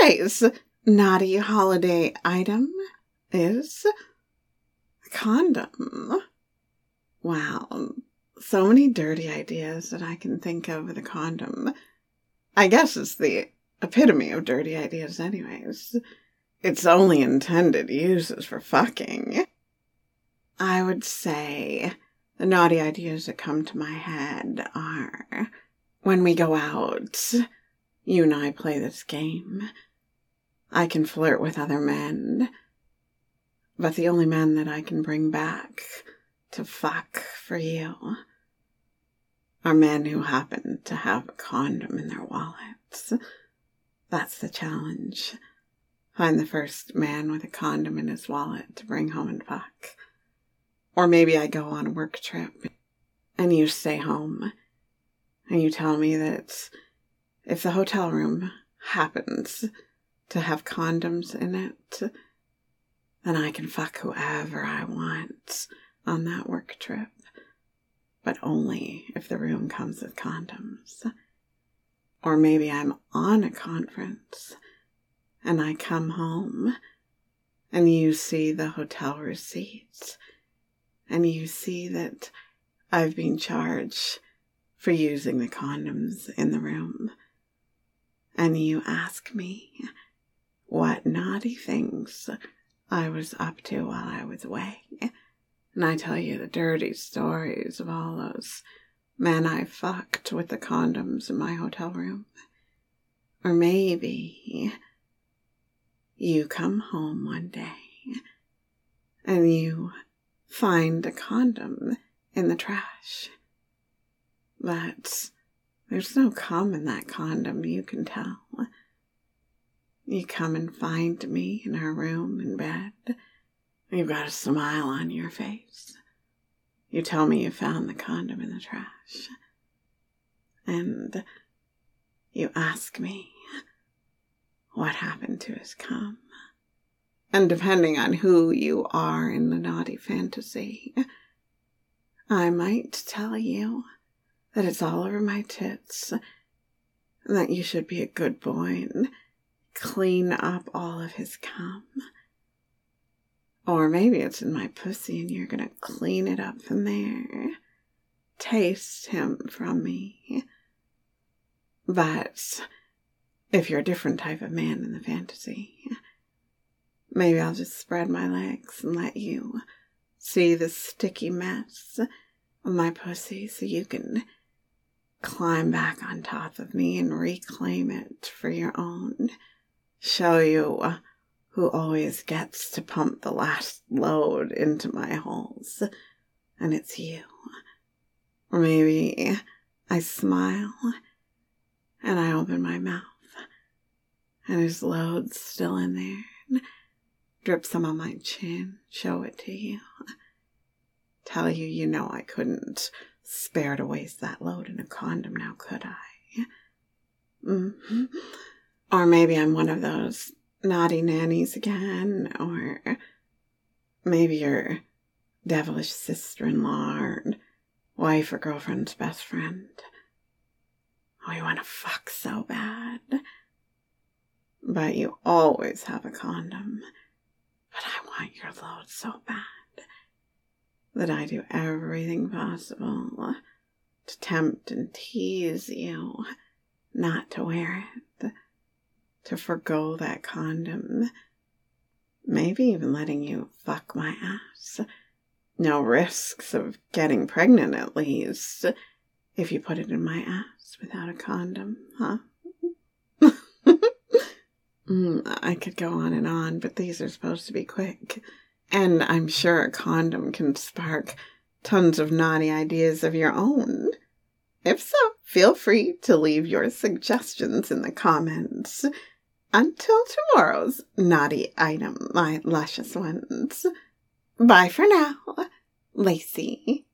today's naughty holiday item is a condom. Wow, so many dirty ideas that I can think of with a condom. I guess it's the epitome of dirty ideas anyways. Its only intended use is for fucking. I would say the naughty ideas that come to my head are when we go out, you and I play this game. I can flirt with other men, but the only men that I can bring back to fuck for you are men who happen to have a condom in their wallets. That's the challenge. Find the first man with a condom in his wallet to bring home and fuck. Or maybe I go on a work trip and you stay home and you tell me that if the hotel room happens to have condoms in it, then I can fuck whoever I want on that work trip. But only if the room comes with condoms. Or maybe I'm on a conference and I come home and you see the hotel receipts and you see that I've been charged for using the condoms in the room. And you ask me what naughty things I was up to while I was away. And I tell you the dirty stories of all those men I fucked with the condoms in my hotel room. Or maybe you come home one day and you find a condom in the trash. But there's no cum in that condom, you can tell. You come and find me in our room in bed. You've got a smile on your face. You tell me you found the condom in the trash. And you ask me what happened to his cum. And depending on who you are in the naughty fantasy, I might tell you that it's all over my tits, and that you should be a good boy and clean up all of his cum. Or maybe it's in my pussy and you're gonna clean it up from there. Taste him from me. But if you're a different type of man in the fantasy, maybe I'll just spread my legs and let you see the sticky mess of my pussy so you can climb back on top of me and reclaim it for your own. Show you who always gets to pump the last load into my holes. And it's you. Or maybe I smile and I open my mouth and his load's still in there. And drip some on my chin, show it to you. Tell you, you know I couldn't spare to waste that load in a condom now, could I? Mm-hmm. Or maybe I'm one of those naughty nannies again, or maybe your devilish sister-in-law or wife or girlfriend's best friend. Oh, you want to fuck so bad. But you always have a condom. But I want your load so bad that I do everything possible to tempt and tease you not to wear it, to forgo that condom, maybe even letting you fuck my ass. No risks of getting pregnant, at least, if you put it in my ass without a condom, huh? I could go on, but these are supposed to be quick. And I'm sure a condom can spark tons of naughty ideas of your own. If so, feel free to leave your suggestions in the comments. Until tomorrow's naughty item, my luscious ones. Bye for now, Lacey.